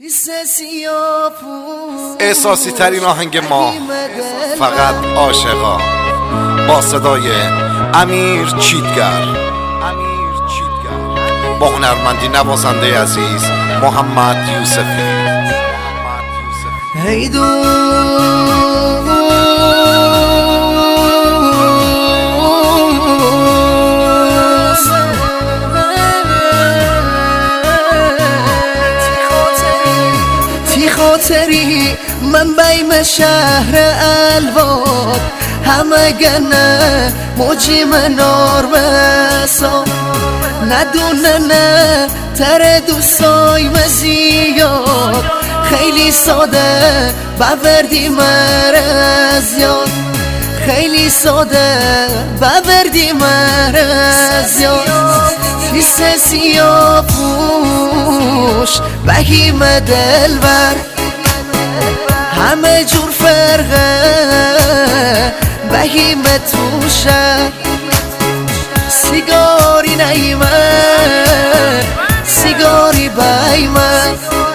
احساسی ترین آهنگ ما فقط عاشقا با صدای امیر چیتگر با هنرمندی نوازنده عزیز محمد یوسفی. ای خاطری من بیم شهر الواد همه گنه موجی منار بسا ندونه نه تر دوستای مزیاد خیلی ساده بوردی مرز یاد خیلی ساده بوردی مرز یاد حس سیاه پوش بهیم دلبر همه جور فرقه بهیم توشه سیگاری نیمه سیگاری بیمه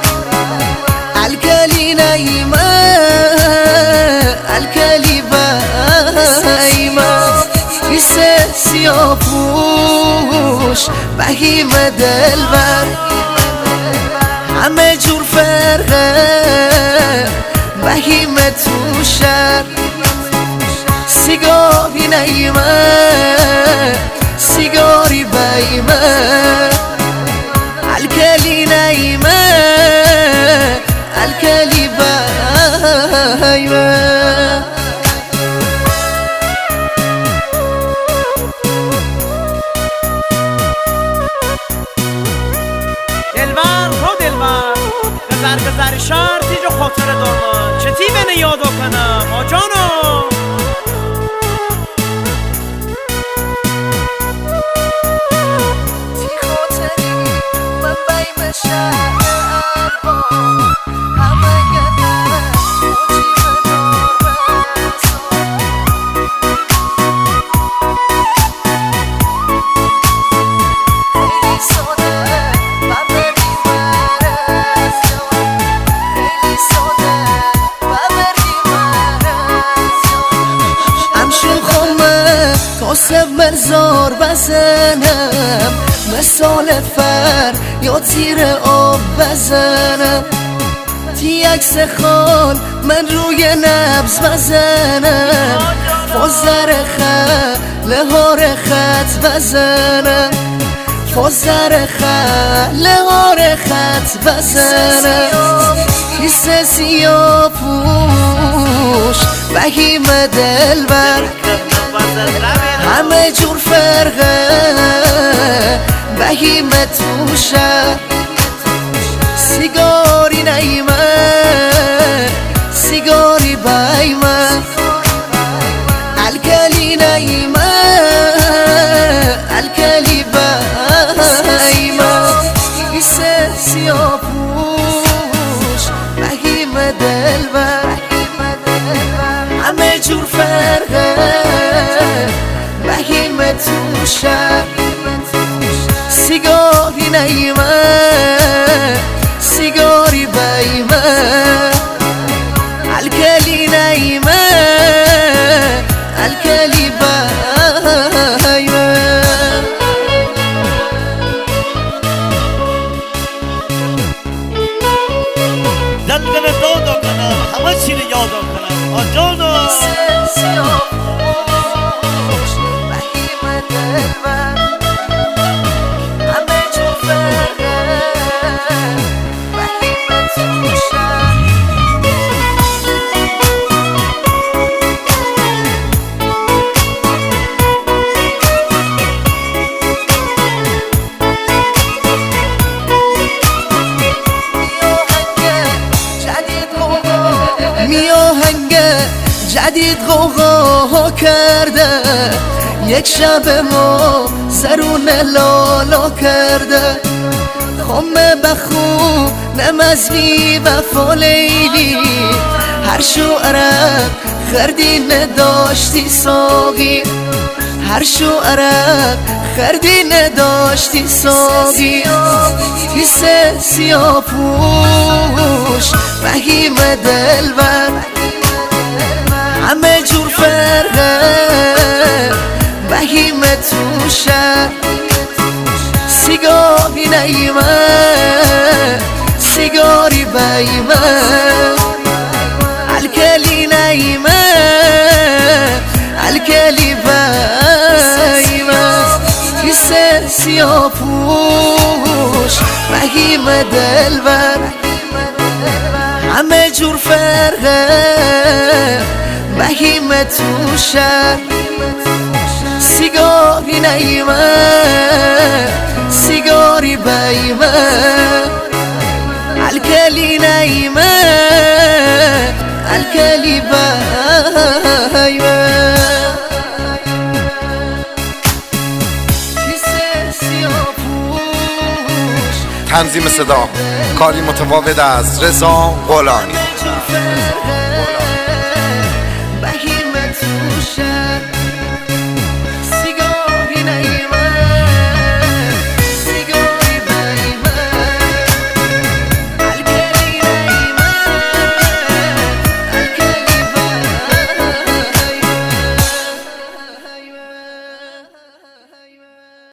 الکلی نیمه الکلی بیمه حس سیاه پوش بهیم دلبر همه جور فرقه بهیم توشه سیگاری نیمه سیگاری بیمه الکلی نیمه الکلی بیمه گذر شهر تیجو خاطر دارم چه تیبنه یادو کنم آجانو تی خاطری من بیم شهر الواد همه گنه موجی منار بسا خیلی ساده بوردی مرز کاسب مرزار بزنم مثال فر یا تیر آب بزنم تی عکس خال من روی نبض بزنم فازر لهار خط بزنم فازر لهار خط بزنم حس سیاه پوش بهیم دلبر همه جور فرقه بهیم توشه سیگاری نیمه سیگاری بیمه الکلی نیمه الکلی بیمه حس سیاه پوش بهیم دلبر همه جور فرقه بهیم توشه سیگاری نیمه سیگاری بیمه الکلی نیمه الکلی بیمه دلگل دادو کنم همه چی رو یادو کنم آجانو جدید غوغا کرده یک شب ما سرون لالا کرده خمه بخو نمزنی وفا لیلی هر شعرت خردی نداشتی ساقی هر شعرت خردی نداشتی ساقی حس سیاه پوش بهیم دلبر همه جور فرقه بهیم توشه سیگاری نیمه سیگاری بیمه الکلی نیمه الکلی بیمه حس سیاه پوش بهیم دلبر همه جور فرقه بهیم توشه سیگاری نیمه سیگاری بیمه الکلی نیمه الکلی بیمه تنظیم صدا کاری متفاوت از رضا غلامی. بهیم توشه